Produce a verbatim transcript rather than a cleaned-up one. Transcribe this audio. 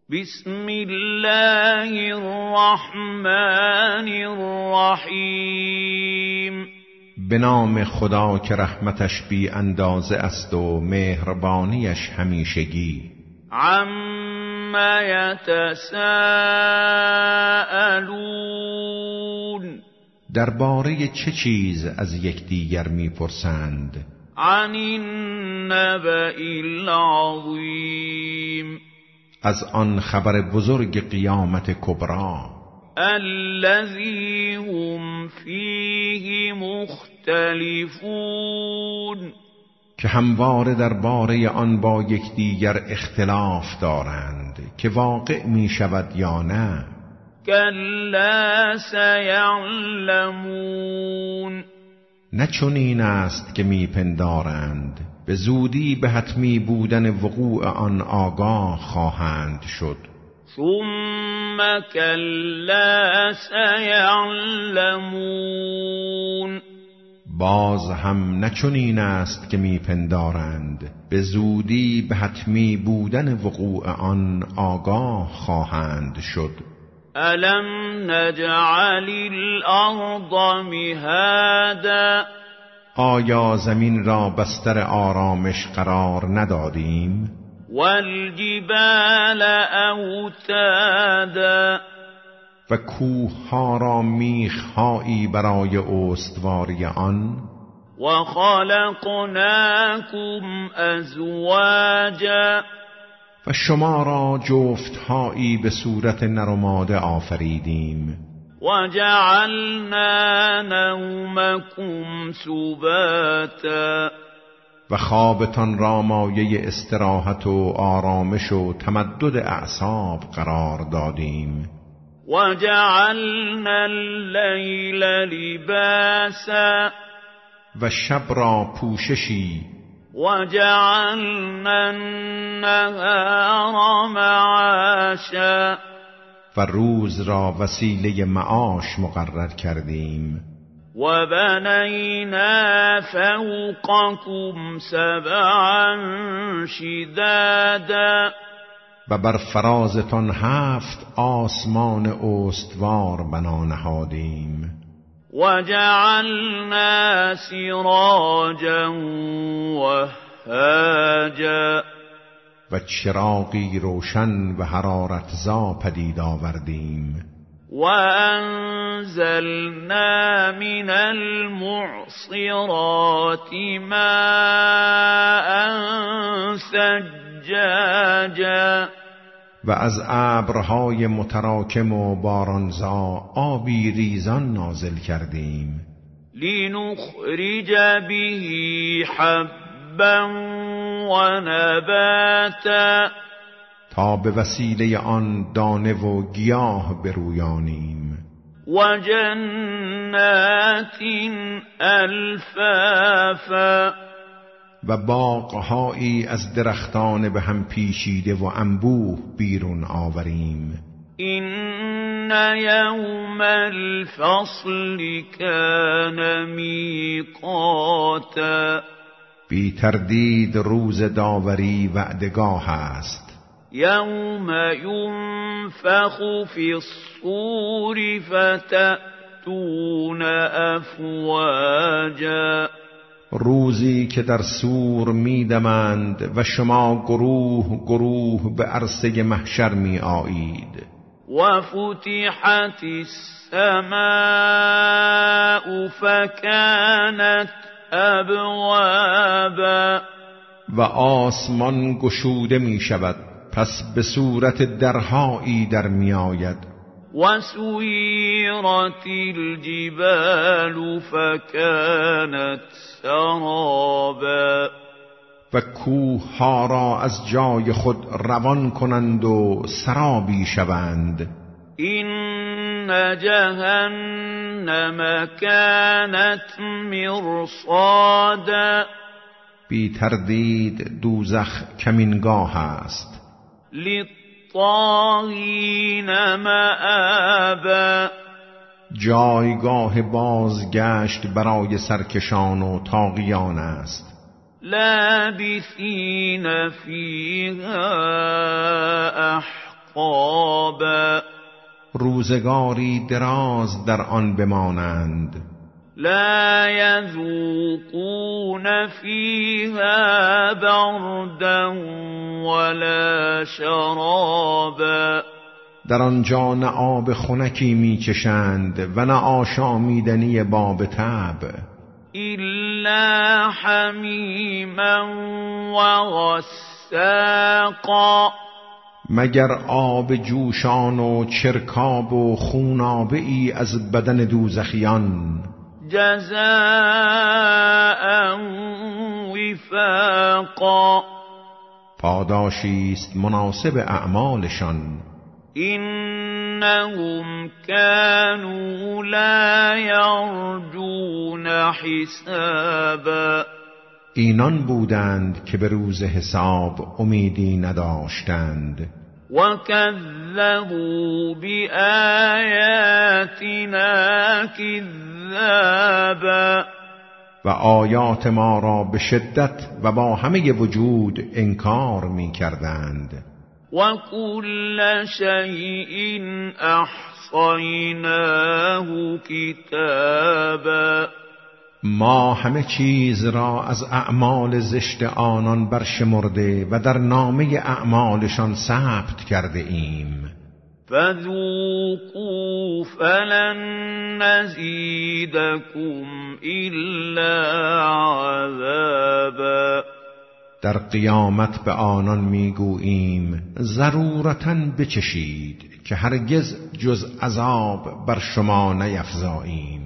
بسم الله الرحمن الرحیم. به نام خدا که رحمتش بی اندازه است و مهربانیش همیشگی. عما یتساءلون. درباره چه چیز از یکدیگر میپرسند؟ عن النبأ العظیم. از آن خبر بزرگ قیامت کبری. الذی هم فیه مختلفون. که همواره درباره آن با یکدیگر اختلاف دارند که واقع می شود یا نه. کلا سیعلمون. نه چنین است که میپندارند، به زودی به حتمی بودن وقوع آن آگاه خواهند شد. ثم کلا سیعلمون. باز هم نه چنین است که میپندارند، به زودی به حتمی بودن وقوع آن آگاه خواهند شد. الم نجعل الارض مهادا. آیا زمین را بستر آرامش قرار ندادیم؟ والجبال اوتادا. و کوه ها را میخهایی برای استواری آن. و خلقناکم ازواجا. و شما را جفتهایی به صورت نر و ماده آفریدیم. و جعلنا نومکم سباتا. و خوابتان را مایه استراحت و آرامش و تمدد اعصاب قرار دادیم. و جعلنا اللیل لباسا. و شب را پوششی. و جعلنا النهار معاشا. و روز را وسیله معاش مقرر کردیم. و بنینا فوقکم سبعا شدادا. و بر فرازتان هفت آسمان استوار بنا نهادیم. و جعلنا سراجا وهاجا. و چراغی روشن و حرارتزا پدید آوردیم. و انزلنا من المعصرات ماء ثجاجا. و از ابرهای متراکم و بارانزا آبی ریزان نازل کردیم. لنخرج به حبا و نباتا. تا به وسیله آن دانه و گیاه برویانیم. و جنات الفافا. و باغهایی از درختان به هم پیچیده و انبوه بیرون آوریم. این یوم الفصل کان میقاتا. بی تردید روز داوری وعدگاه است. یوم ینفخ فی الصور فتأتون افواجا. روزی که در صور میدمند و شما گروه گروه به عرصه محشر می آیید. و فتحت السماء فکانت ابوابا. و آسمان گشوده می شود، پس به صورت درهایی در می آید. و سویرت الجبال فکانت سرابا. و کوه ها را از جای خود روان کنند و سرابی شوند. این جهنم کانت مرصادا. بی تردید دوزخ کمینگاه است. للطاغین مآبا. جایگاه بازگشت برای سرکشان و طاغیان است. لابثین فیها احقابا روزگاری دراز در آن بمانند لا يذوقون فيها بردا ولا شرابا در آنجا نه آب خنکی میچشند و نه آشامیدنی باب طبع إلا حمیما وغساقا مگر آب جوشان و چرکاب و خونابه ای از بدن دوزخیان جزاء وفاقا پاداشی است مناسب اعمالشان إنهم كانوا لا يرجون حسابا اینان بودند که به روز حساب امیدی نداشتند وكذبوا بآياتنا كذابا و آیات ما را به شدت و با همه وجود انکار می کردند وكل شيء أحصيناه كتابا ما همه چیز را از اعمال زشت آنان برشمرده و در نامه اعمالشان ثبت کرده ایم فذوقوا فلن نزيدكم إلا عذابا در قیامت به آنان میگوییم ضرورتاً بچشید که هرگز جز عذاب بر شما نیفزاییم